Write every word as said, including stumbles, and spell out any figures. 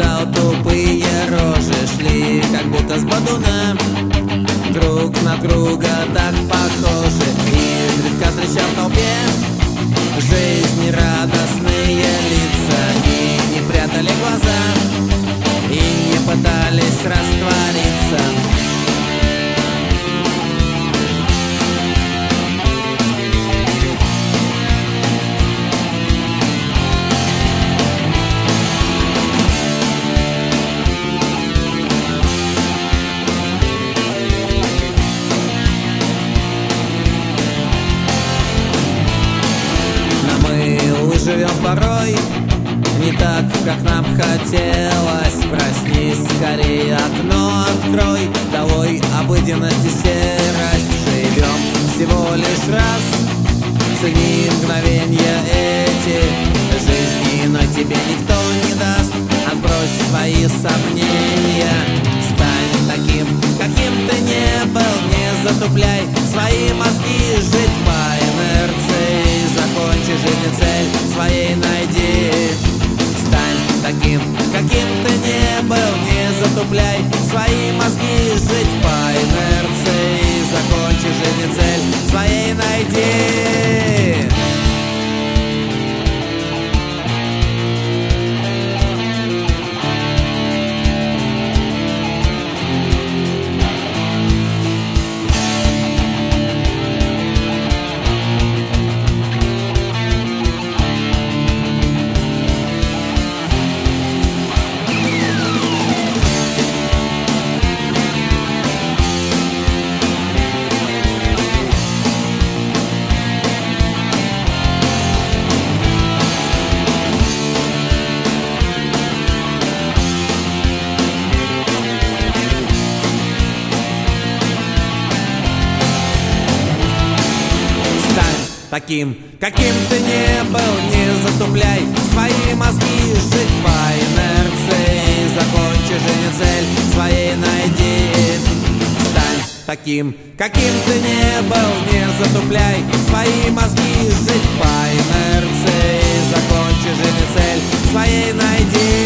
гадал, тупые рожи шли, как будто с бодуна, друг на друга так похожи. Изредка встречал в толпе жизнерадостные лица, и не прятали глаза, и не пытались раствориться. Живем порой не так, как нам хотелось. Проснись скорее, окно открой, долой обыденность и серость. Живем всего лишь раз, цени мгновенья эти жизни, но тебе никто не даст. Отбрось свои сомнения, стань таким, каким ты не был. Не затупляй свои мозги, жить по инерции. Закончи жизнь, цель своей найди. Стань таким, каким ты не был. Не затупляй свои мозги, жить по инерции. Закончи жизнь, цель своей найди. Таким, каким ты не был, не затупляй свои мозги, жить по инерции. Закончи жизнь, цель своей найди. Стань таким, каким ты не был, не затупляй свои мозги, жить по инерции. Закончи жизнь, цель своей найди.